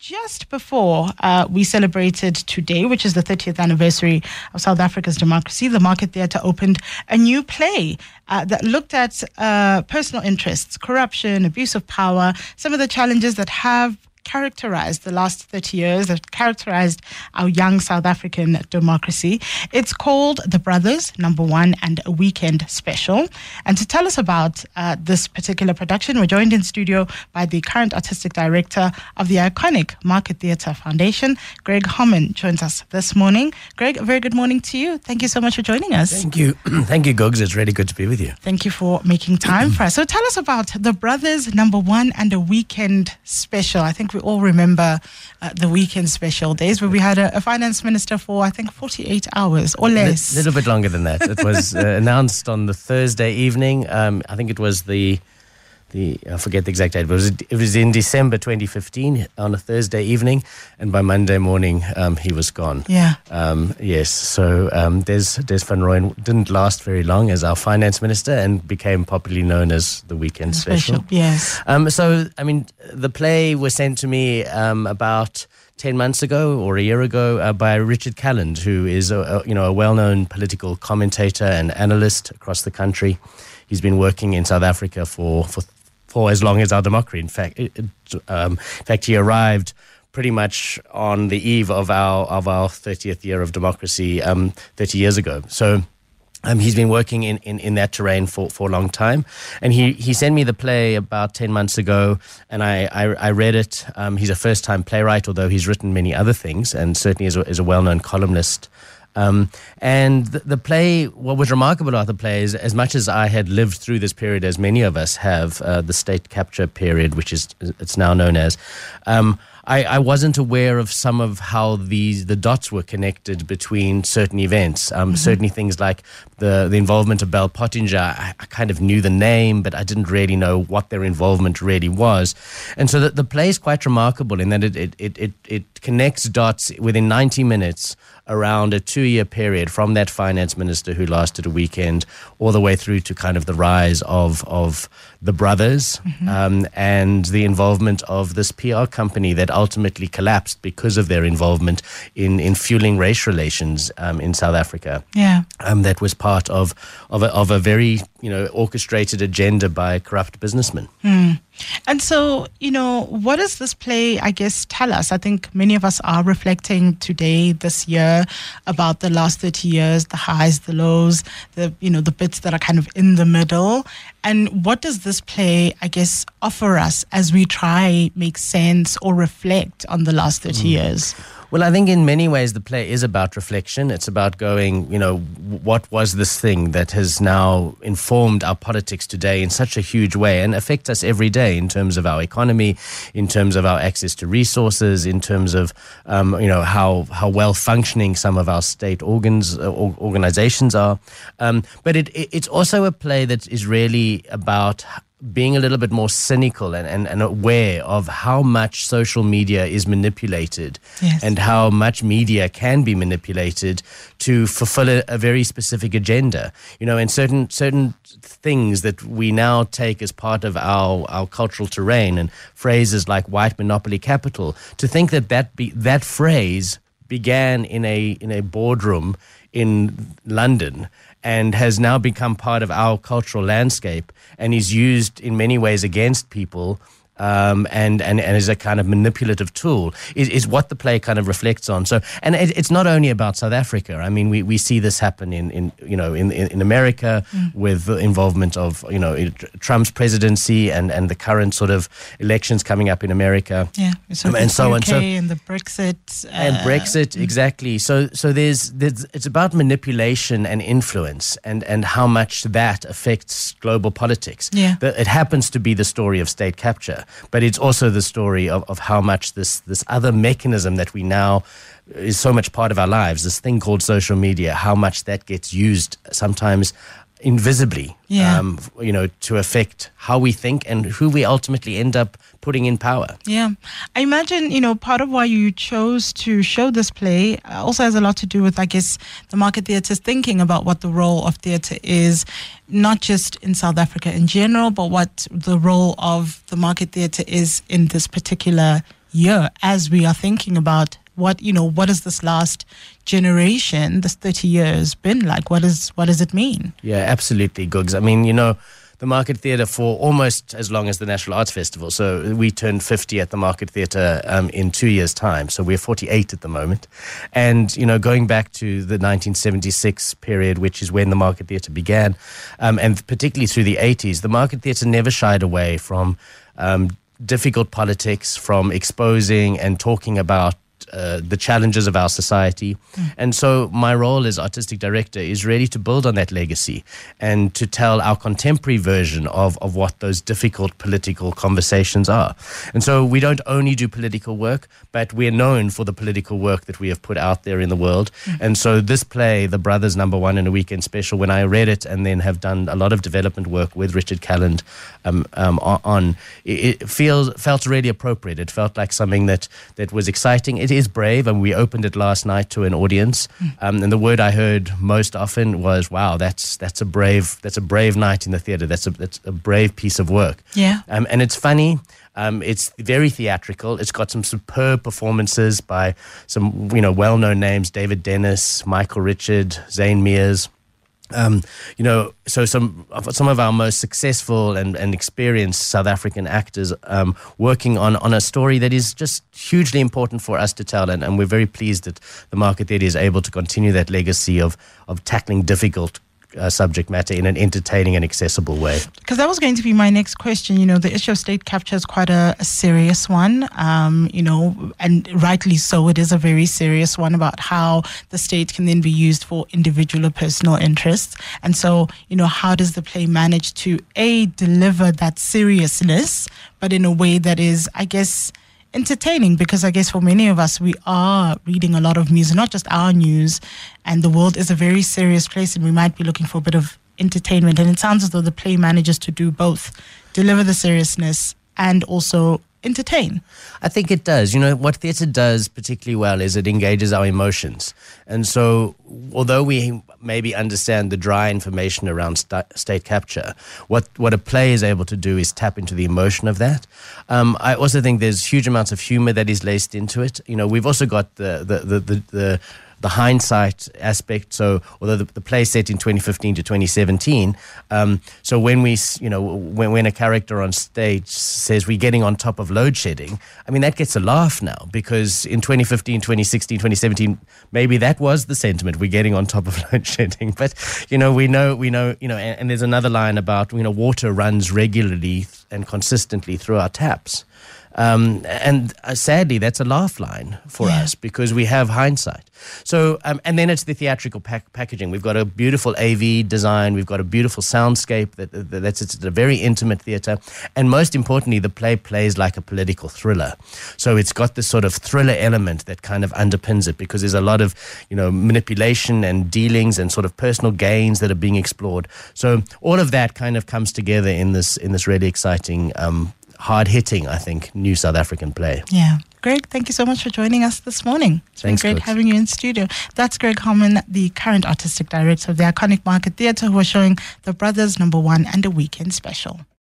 just before we celebrated today, which is the 30th anniversary of South Africa's democracy, the Market Theatre opened a new play that looked at personal interests, corruption, abuse of power, some of the challenges that have characterized the last 30 years, that characterized our young South African democracy. It's called The Brothers, #1 and a Weekend Special. And to tell us about this particular production, we're joined in studio by the current artistic director of the iconic Market Theatre Foundation, Greg Homan, joins us this morning. Greg, a very good morning to you. Thank you so much for joining us. Thank you. Thank you, Gogs. It's really good to be with you. Thank you for making time for us. So tell us about The Brothers, #1 and a Weekend Special. I think we all remember the Weekend Special days where we had a finance minister for, I think, 48 hours or less. A little bit longer than that. It was announced on the Thursday evening. I think it was I forget the exact date, but it was in December 2015 on a Thursday evening, and by Monday morning he was gone. Yeah. Yes. So Des van Rooyen didn't last very long as our finance minister and became popularly known as the Weekend Special. Yes. So I mean, the play was sent to me about 10 months ago or a year ago by Richard Calland, who is a well-known political commentator and analyst across the country. He's been working in South Africa for as long as our democracy. In fact, he arrived pretty much on the eve of our 30th year of democracy 30 years ago. So he's been working in that terrain for a long time. And he sent me the play about 10 months ago, and I read it. He's a first-time playwright, although he's written many other things, and certainly is a well-known columnist. And the play, what was remarkable about the play is, as much as I had lived through this period, as many of us have, the state capture period, which it's now known as, I wasn't aware of some of how the dots were connected between certain events. Certainly things like the involvement of Bell Pottinger. I kind of knew the name, but I didn't really know what their involvement really was. And so the play is quite remarkable in that it connects dots within 90 minutes around a 2-year period from that finance minister who lasted a weekend all the way through to kind of the rise of the brothers and the involvement of this PR company that ultimately collapsed because of their involvement in fueling race relations in South Africa. Yeah. That was part of a very orchestrated agenda by corrupt businessmen. And so, what does this play, I guess, tell us? I think many of us are reflecting today, this year, about the last 30 years, the highs, the lows, the bits that are kind of in the middle. And what does this play, I guess, offer us as we try make sense or reflect on the last 30 years? Well, I think in many ways the play is about reflection. It's about going, what was this thing that has now informed our politics today in such a huge way and affects us every day in terms of our economy, in terms of our access to resources, in terms of, how well functioning some of our state organizations are. But it's also a play that is really about being a little bit more cynical and aware of how much social media is manipulated. Yes. And how much media can be manipulated to fulfill a very specific agenda. And certain things that we now take as part of our cultural terrain, and phrases like white monopoly capital, to think that phrase began in a boardroom in London and has now become part of our cultural landscape and is used in many ways against people and is a kind of manipulative tool is what the play kind of reflects on. So, and it's not only about South Africa. I mean, we see this happen in America with the involvement of Trump's presidency and the current sort of elections coming up in America. Yeah, and so on. So and the Brexit Brexit exactly. So there's it's about manipulation and influence and how much that affects global politics. Yeah, it happens to be the story of state capture. But it's also the story of how much this other mechanism that we now is so much part of our lives, this thing called social media, how much that gets used sometimes invisibly, to affect how we think and who we ultimately end up putting in power. Yeah. I imagine, part of why you chose to show this play also has a lot to do with, I guess, the Market Theatre's thinking about what the role of theatre is, not just in South Africa in general, but what the role of the Market Theatre is in this particular year as we are thinking about what is this last generation, this 30 years been like? What does it mean? Yeah, absolutely, Googs. I mean, the Market Theatre for almost as long as the National Arts Festival. So we turned 50 at the Market Theatre in 2 years' time. So we're 48 at the moment. And, going back to the 1976 period, which is when the Market Theatre began, and particularly through the 80s, the Market Theatre never shied away from difficult politics, from exposing and talking about the challenges of our society. And so my role as artistic director is really to build on that legacy and to tell our contemporary version of what those difficult political conversations are. And so we don't only do political work, but we're known for the political work that we have put out there in the world. And so this play, The Brothers #1 and a Weekend Special, when I read it and then have done a lot of development work with Richard Calland it felt really appropriate. It felt like something that was exciting. It is brave, and we opened it last night to an audience. And the word I heard most often was, "Wow, that's a brave night in the theatre. That's a brave piece of work." Yeah. And it's funny. It's very theatrical. It's got some superb performances by some well-known names: David Dennis, Michael Richard, Zane Mears. So some of our most successful and experienced South African actors working on a story that is just hugely important for us to tell, and we're very pleased that the Market Theatre is able to continue that legacy of tackling difficult subject matter in an entertaining and accessible way. Because that was going to be my next question. The issue of state capture is quite a serious one, and rightly so. It is a very serious one about how the state can then be used for individual or personal interests. And so, how does the play manage to, deliver that seriousness, but in a way that is, I guess, entertaining? Because I guess for many of us, we are reading a lot of news, not just our news, and the world is a very serious place, and we might be looking for a bit of entertainment. And it sounds as though the play manages to do both, deliver the seriousness and also entertain. I think it does. What theatre does particularly well is it engages our emotions. And so although we maybe understand the dry information around state capture, what a play is able to do is tap into the emotion of that. I also think there's huge amounts of humor that is laced into it. We've also got the hindsight aspect. So although the play set in 2015 to 2017, so when when a character on stage says we're getting on top of load shedding, I mean, that gets a laugh now, because in 2015, 2016, 2017, maybe that was the sentiment, we're getting on top of load shedding. But, we know, and there's another line about, water runs regularly and consistently through our taps. And sadly, that's a laugh line for us, because we have hindsight. So, and then it's the theatrical packaging. We've got a beautiful AV design. We've got a beautiful soundscape it's a very intimate theatre. And most importantly, the play plays like a political thriller. So it's got this sort of thriller element that kind of underpins it, because there's a lot of, manipulation and dealings and sort of personal gains that are being explored. So all of that kind of comes together in this really exciting, hard-hitting, I think, new South African play. Yeah. Greg, thank you so much for joining us this morning. It's Thanks, been great having you in studio. That's Greg Harmon, the current artistic director of the iconic Market Theatre, who are showing The Brothers #1 and a Weekend Special.